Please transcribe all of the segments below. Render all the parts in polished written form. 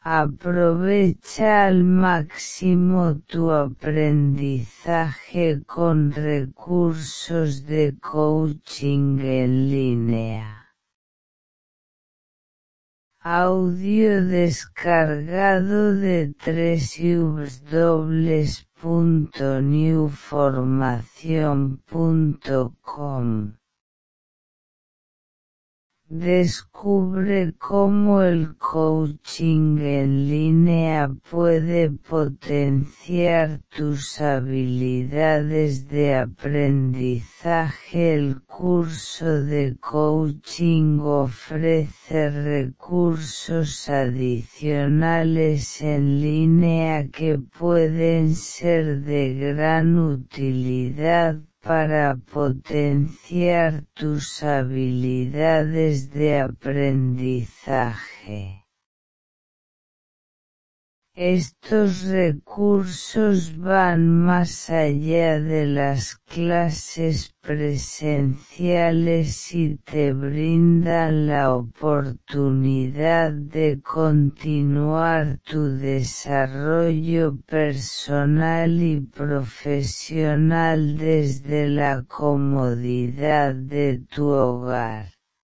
Aprovecha al máximo tu aprendizaje con recursos de coaching en línea. Audio descargado de www.newformacion.com. Descubre cómo el coaching en línea puede potenciar tus habilidades de aprendizaje. El curso de coaching ofrece recursos adicionales en línea que pueden ser de gran utilidad para potenciar tus habilidades de aprendizaje. Estos recursos van más allá de las clases presenciales y te brindan la oportunidad de continuar tu desarrollo personal y profesional desde la comodidad de tu hogar.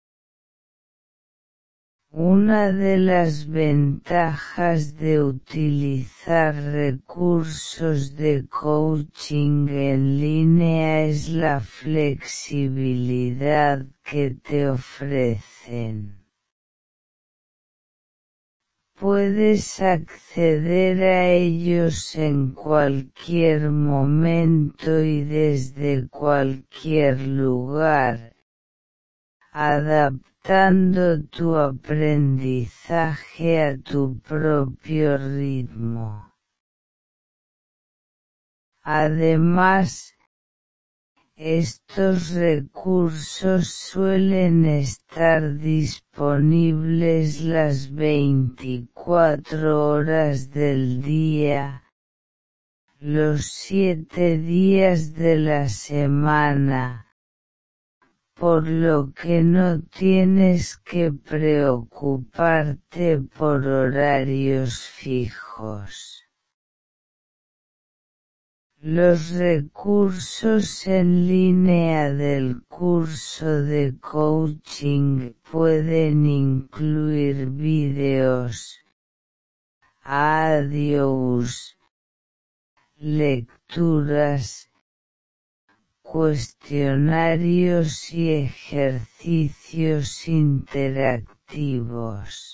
Una de las ventajas de utilizar recursos de coaching en línea es la flexibilidad que te ofrecen. Puedes acceder a ellos en cualquier momento y desde cualquier lugar, adaptando tu aprendizaje a tu propio ritmo. Además, estos recursos suelen estar disponibles las 24 horas del día, los 7 días de la semana, por lo que no tienes que preocuparte por horarios fijos. Los recursos en línea del curso de coaching pueden incluir vídeos, audios, lecturas, cuestionarios y ejercicios interactivos.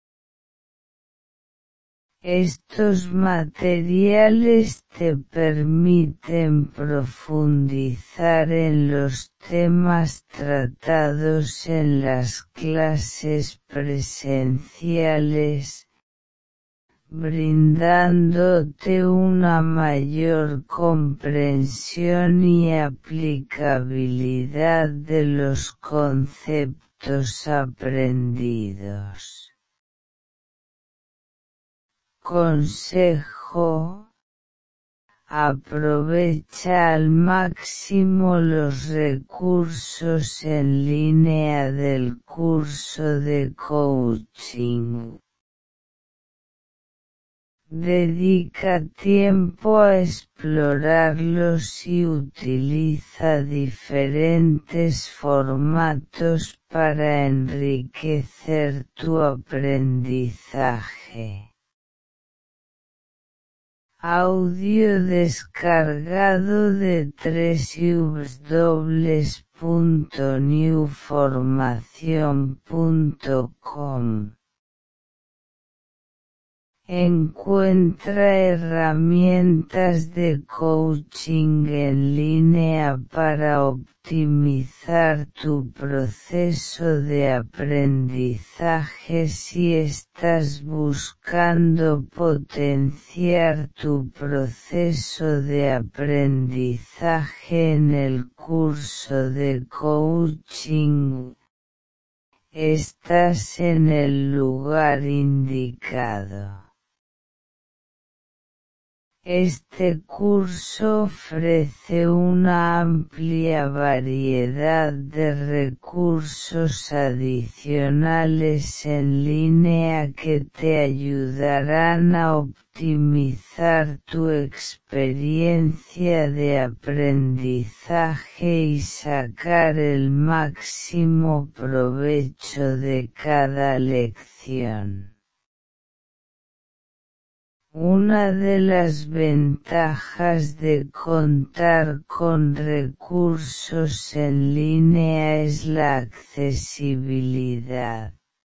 Estos materiales te permiten profundizar en los temas tratados en las clases presenciales, brindándote una mayor comprensión y aplicabilidad de los conceptos aprendidos. Consejo: aprovecha al máximo los recursos en línea del curso de coaching. Dedica tiempo a explorarlos y utiliza diferentes formatos para enriquecer tu aprendizaje. Audio descargado de www.newformacion.com. Encuentra herramientas de coaching en línea para optimizar tu proceso de aprendizaje. Si estás buscando potenciar tu proceso de aprendizaje en el curso de coaching, estás en el lugar indicado. Este curso ofrece una amplia variedad de recursos adicionales en línea que te ayudarán a optimizar tu experiencia de aprendizaje y sacar el máximo provecho de cada lección. Una de las ventajas de contar con recursos en línea es la accesibilidad.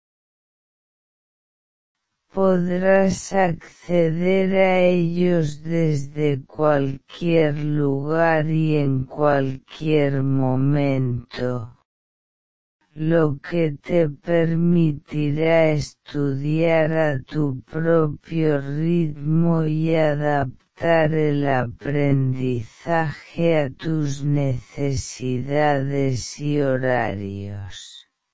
Podrás acceder a ellos desde cualquier lugar y en cualquier momento, lo que te permitirá estudiar a tu propio ritmo y adaptar el aprendizaje a tus necesidades y horarios.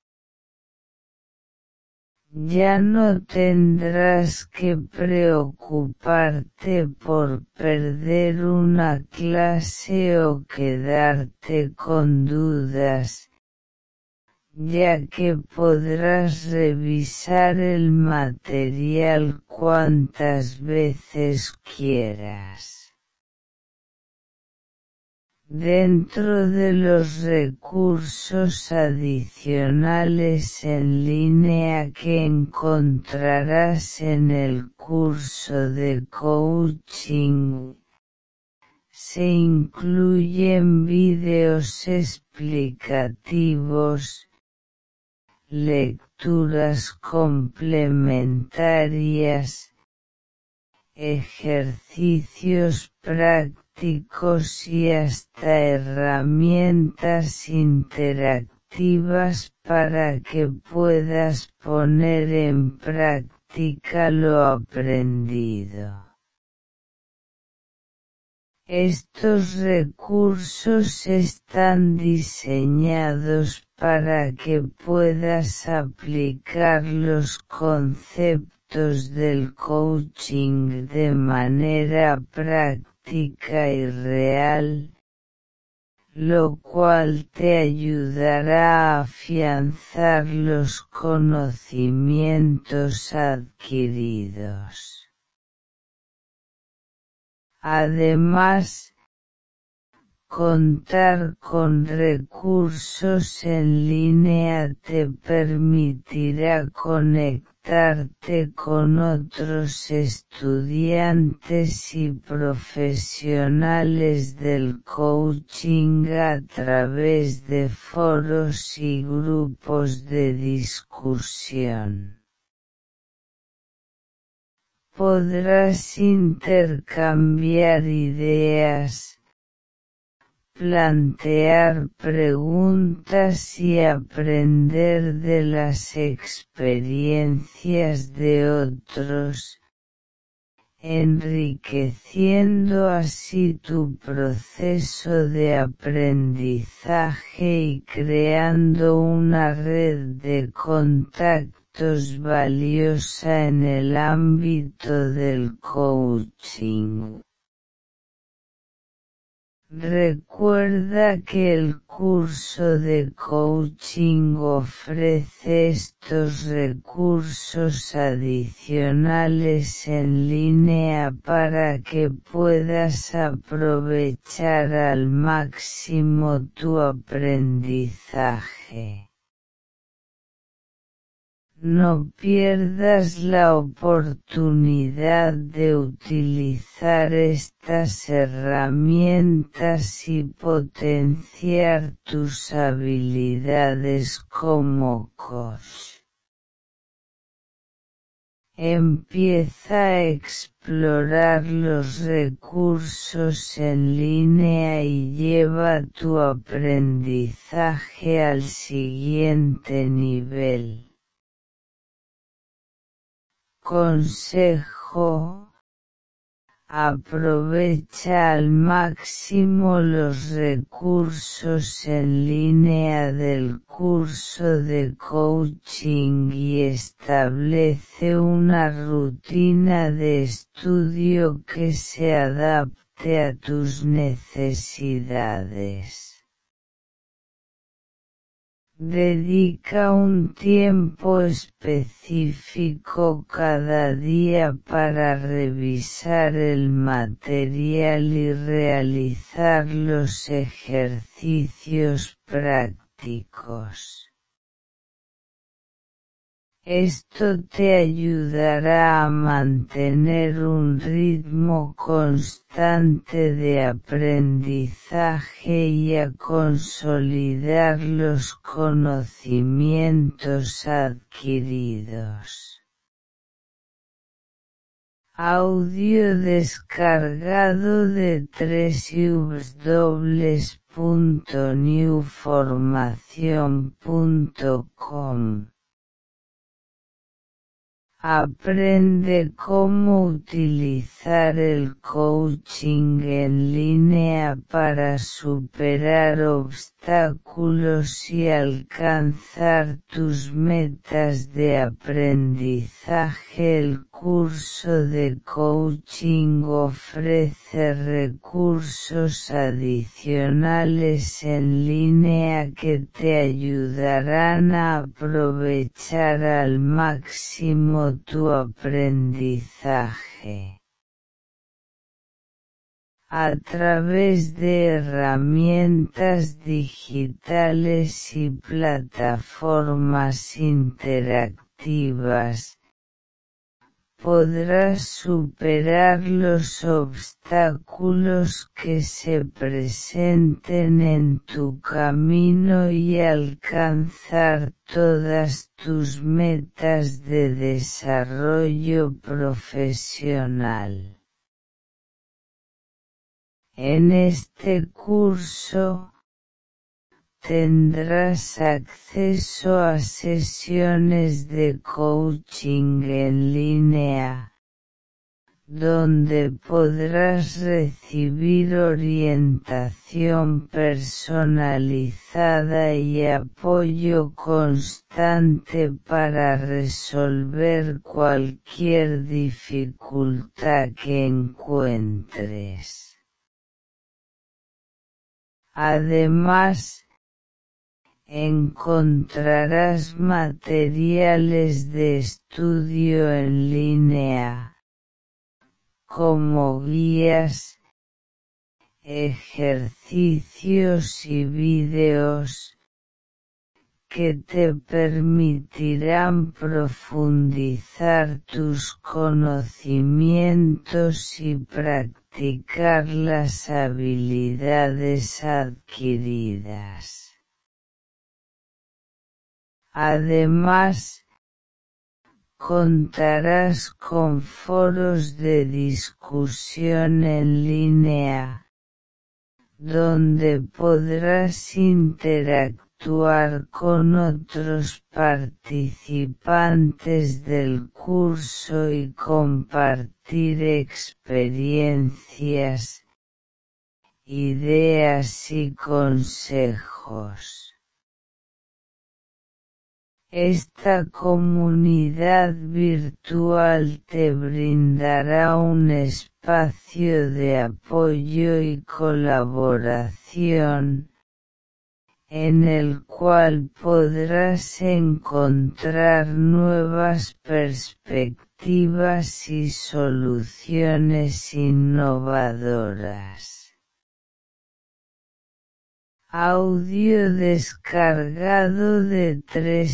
Ya no tendrás que preocuparte por perder una clase o quedarte con dudas, ya que podrás revisar el material cuantas veces quieras. Dentro de los recursos adicionales en línea que encontrarás en el curso de coaching, se incluyen vídeos explicativos, lecturas complementarias, ejercicios prácticos y hasta herramientas interactivas para que puedas poner en práctica lo aprendido. Estos recursos están diseñados para que puedas aplicar los conceptos del coaching de manera práctica y real, lo cual te ayudará a afianzar los conocimientos adquiridos. Además, contar con recursos en línea te permitirá conectarte con otros estudiantes y profesionales del coaching a través de foros y grupos de discusión. Podrás intercambiar ideas, plantear preguntas y aprender de las experiencias de otros, enriqueciendo así tu proceso de aprendizaje y creando una red de contactos valiosa en el ámbito del coaching. Recuerda que el curso de coaching ofrece estos recursos adicionales en línea para que puedas aprovechar al máximo tu aprendizaje. No pierdas la oportunidad de utilizar estas herramientas y potenciar tus habilidades como coach. Empieza a explorar los recursos en línea y lleva tu aprendizaje al siguiente nivel. Consejo: Aprovecha al máximo los recursos en línea del curso de coaching y establece una rutina de estudio que se adapte a tus necesidades. Dedica un tiempo específico cada día para revisar el material y realizar los ejercicios prácticos. Esto te ayudará a mantener un ritmo constante de aprendizaje y a consolidar los conocimientos adquiridos. Audio descargado de www.newformacion.com. Aprende cómo utilizar el coaching en línea para superar obstáculos y alcanzar tus metas de aprendizaje. El curso de coaching ofrece recursos adicionales en línea que te ayudarán a aprovechar al máximo tu aprendizaje. A través de herramientas digitales y plataformas interactivas, podrás superar los obstáculos que se presenten en tu camino y alcanzar todas tus metas de desarrollo profesional. En este curso, tendrás acceso a sesiones de coaching en línea, donde podrás recibir orientación personalizada y apoyo constante para resolver cualquier dificultad que encuentres. Además, encontrarás materiales de estudio en línea, como guías, ejercicios y vídeos, que te permitirán profundizar tus conocimientos y practicar las habilidades adquiridas. Además, contarás con foros de discusión en línea, donde podrás interactuar con otros participantes del curso y compartir experiencias, ideas y consejos. Esta comunidad virtual te brindará un espacio de apoyo y colaboración, en el cual podrás encontrar nuevas perspectivas y soluciones innovadoras. Audio descargado de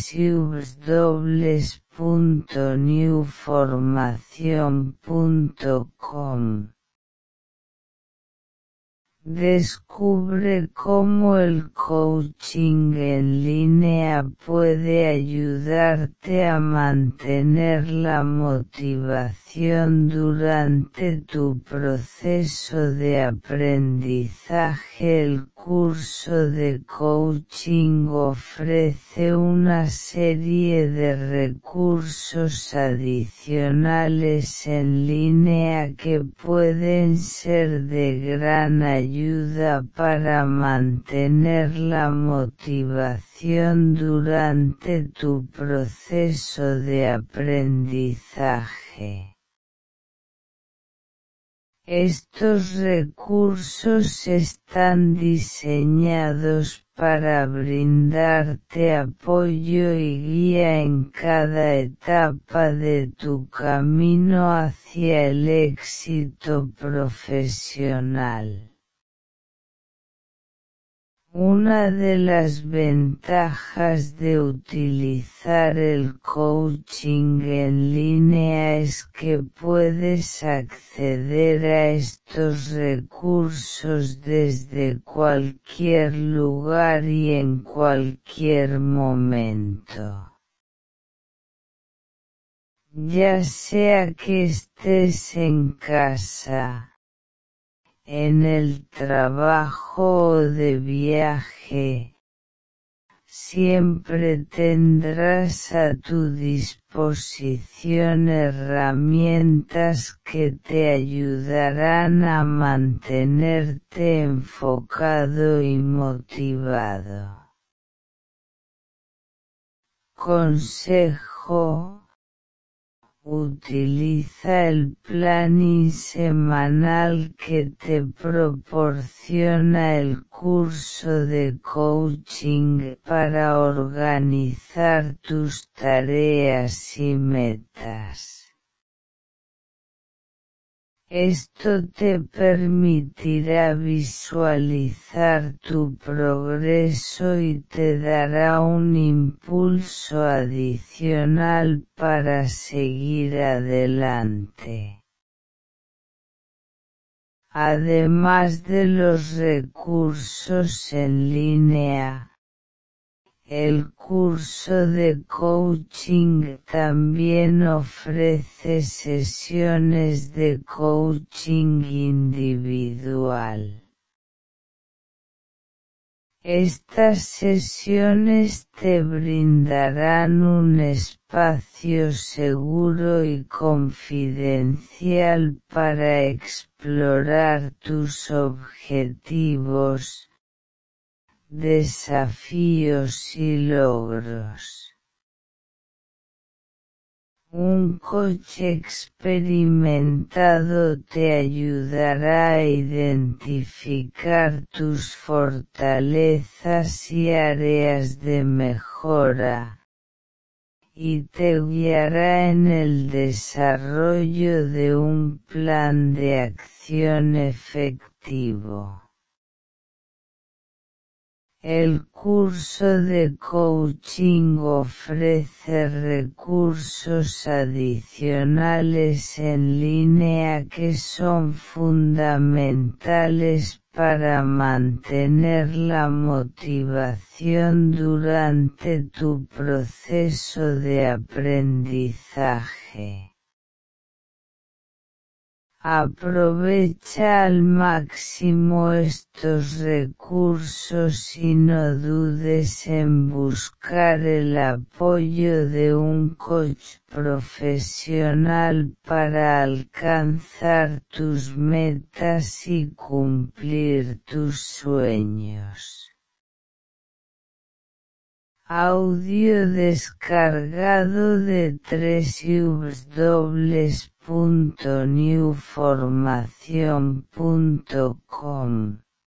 www.newformacion.com. Descubre cómo el coaching en línea puede ayudarte a mantener la motivación durante tu proceso de aprendizaje. El curso de coaching ofrece una serie de recursos adicionales en línea que pueden ser de gran ayuda para mantener la motivación durante tu proceso de aprendizaje. Estos recursos están diseñados para brindarte apoyo y guía en cada etapa de tu camino hacia el éxito profesional. Una de las ventajas de utilizar el coaching en línea es que puedes acceder a estos recursos desde cualquier lugar y en cualquier momento. Ya sea que estés en casa, en el trabajo o de viaje, siempre tendrás a tu disposición herramientas que te ayudarán a mantenerte enfocado y motivado. Consejo: utiliza el planning semanal que te proporciona el curso de coaching para organizar tus tareas y metas. Esto te permitirá visualizar tu progreso y te dará un impulso adicional para seguir adelante. Además de los recursos en línea, el curso de coaching también ofrece sesiones de coaching individual. Estas sesiones te brindarán un espacio seguro y confidencial para explorar tus objetivos, desafíos y logros. Un coach experimentado te ayudará a identificar tus fortalezas y áreas de mejora, y te guiará en el desarrollo de un plan de acción efectivo. El curso de coaching ofrece recursos adicionales en línea que son fundamentales para mantener la motivación durante tu proceso de aprendizaje. Aprovecha al máximo estos recursos y no dudes en buscar el apoyo de un coach profesional para alcanzar tus metas y cumplir tus sueños. Audio descargado de www.newformacion.com.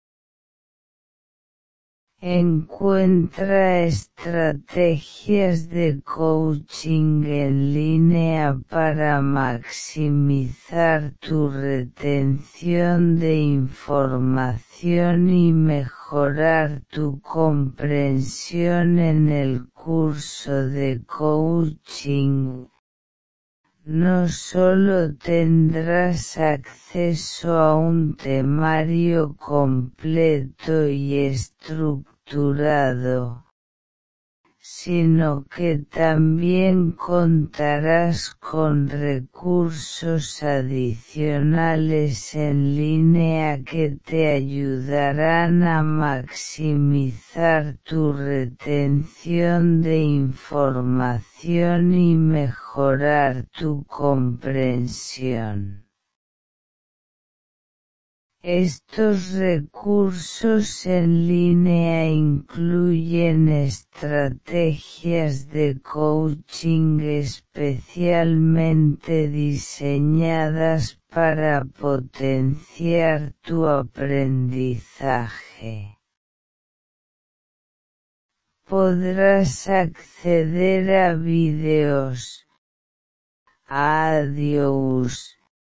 Encuentra estrategias de coaching en línea para maximizar tu retención de información y mejorar tu comprensión en el curso de coaching. No solo tendrás acceso a un temario completo y estructurado, sino que también contarás con recursos adicionales en línea que te ayudarán a maximizar tu retención de información y mejorar tu comprensión. Estos recursos en línea incluyen estrategias de coaching especialmente diseñadas para potenciar tu aprendizaje. Podrás acceder a vídeos, audios,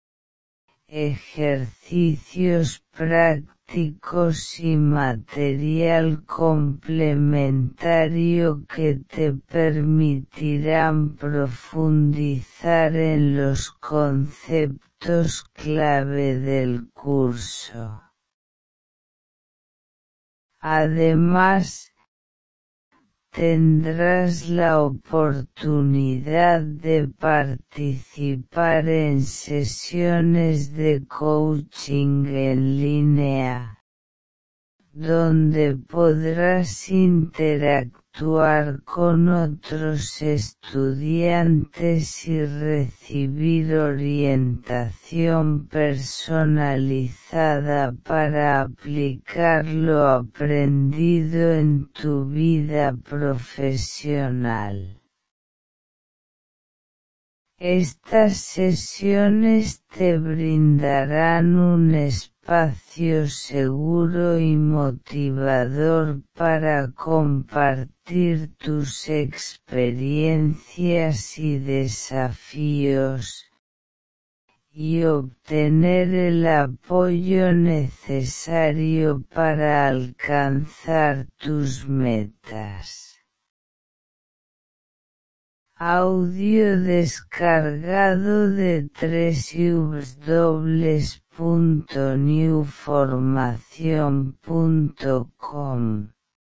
ejercicios prácticos y material complementario que te permitirán profundizar en los conceptos clave del curso. Además, tendrás la oportunidad de participar en sesiones de coaching en línea, donde podrás interactuar con otros estudiantes y recibir orientación personalizada para aplicar lo aprendido en tu vida profesional. Estas sesiones te brindarán un espacio seguro y motivador para compartir tus experiencias y desafíos, y obtener el apoyo necesario para alcanzar tus metas. Audio descargado de www.newformacion.com.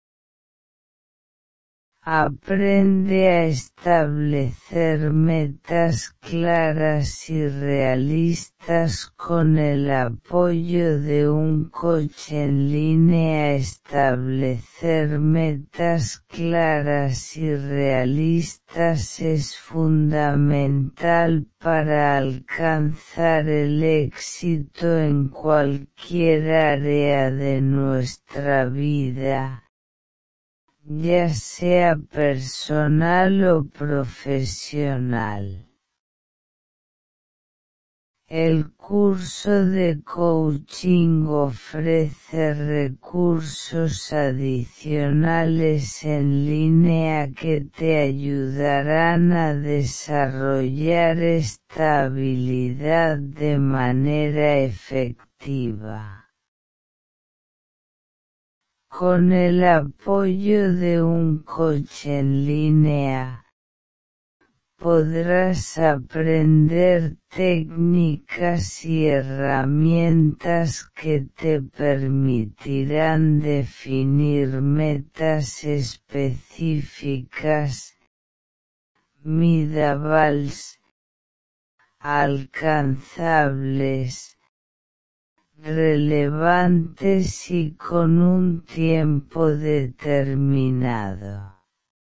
Aprende a establecer metas claras y realistas con el apoyo de un coach en línea. Establecer metas claras y realistas es fundamental para alcanzar el éxito en cualquier área de nuestra vida, ya sea personal o profesional. El curso de coaching ofrece recursos adicionales en línea que te ayudarán a desarrollar esta habilidad de manera efectiva. Con el apoyo de un coach en línea, podrás aprender técnicas y herramientas que te permitirán definir metas específicas, medibles, alcanzables, relevantes y con un tiempo determinado.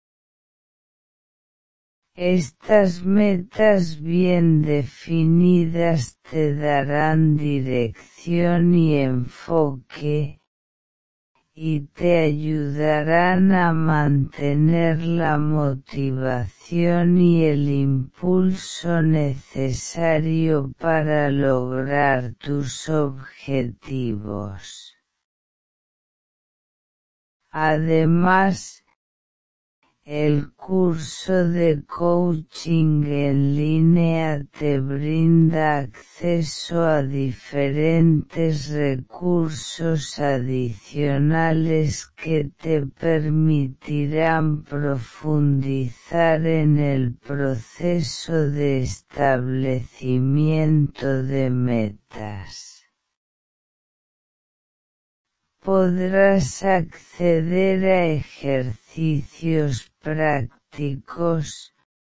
Estas metas bien definidas te darán dirección y enfoque, y te ayudarán a mantener la motivación y el impulso necesario para lograr tus objetivos. Además, el curso de coaching en línea te brinda acceso a diferentes recursos adicionales que te permitirán profundizar en el proceso de establecimiento de metas. podrás acceder a ejercicios prácticos,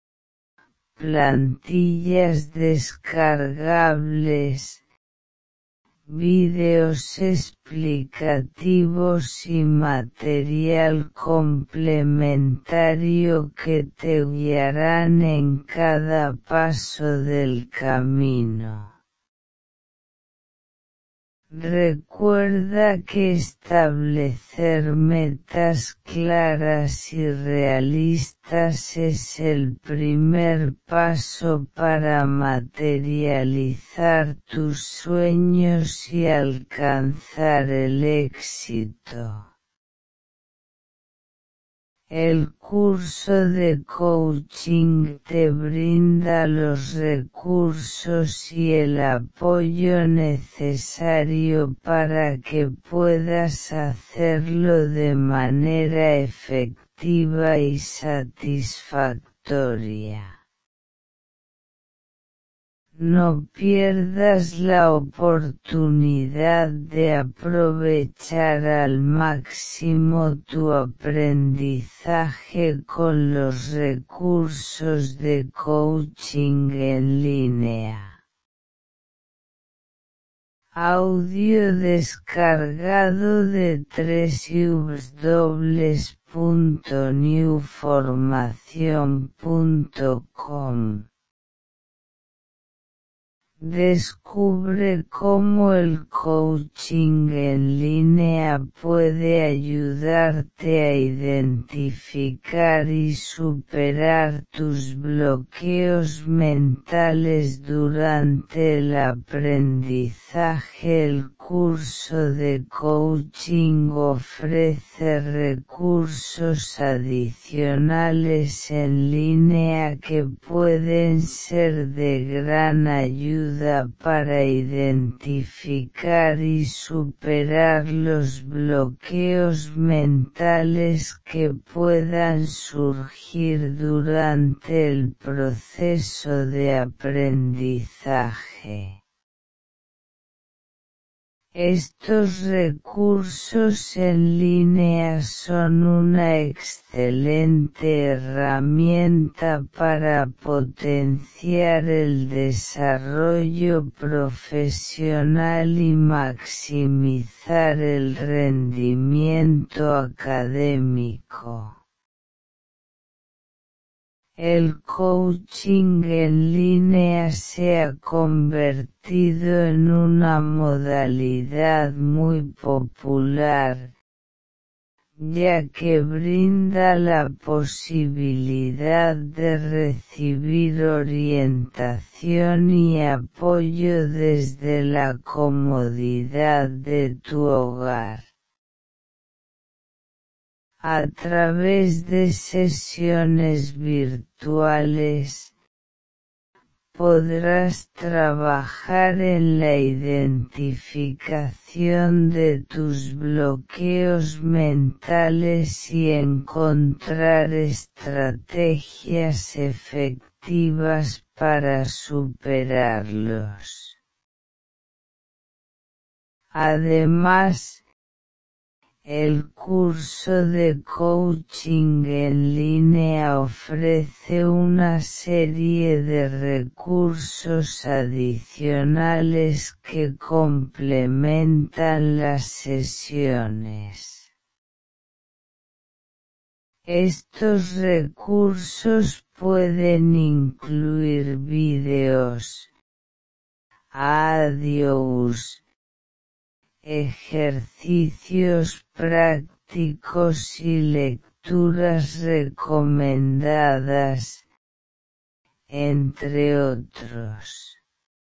plantillas descargables, vídeos explicativos y material complementario que te guiarán en cada paso del camino. Recuerda que establecer metas claras y realistas es el primer paso para materializar tus sueños y alcanzar el éxito. El curso de coaching te brinda los recursos y el apoyo necesario para que puedas hacerlo de manera efectiva y satisfactoria. No pierdas la oportunidad de aprovechar al máximo tu aprendizaje con los recursos de coaching en línea. Audio descargado de www.newformacion.com. Descubre cómo el coaching en línea puede ayudarte a identificar y superar tus bloqueos mentales durante el aprendizaje. El curso de coaching ofrece recursos adicionales en línea que pueden ser de gran ayuda para identificar y superar los bloqueos mentales que puedan surgir durante el proceso de aprendizaje. Estos recursos en línea son una excelente herramienta para potenciar el desarrollo profesional y maximizar el rendimiento académico. El coaching en línea se ha convertido en una modalidad muy popular, ya que brinda la posibilidad de recibir orientación y apoyo desde la comodidad de tu hogar. A través de sesiones virtuales, podrás trabajar en la identificación de tus bloqueos mentales y encontrar estrategias efectivas para superarlos. Además, el curso de coaching en línea ofrece una serie de recursos adicionales que complementan las sesiones. Estos recursos pueden incluir vídeos, audios, ejercicios prácticos y lecturas recomendadas, entre otros.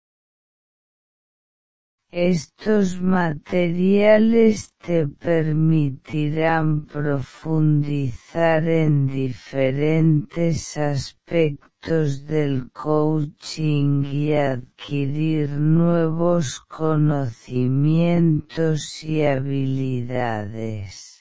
Estos materiales te permitirán profundizar en diferentes aspectos del coaching y adquirir nuevos conocimientos y habilidades.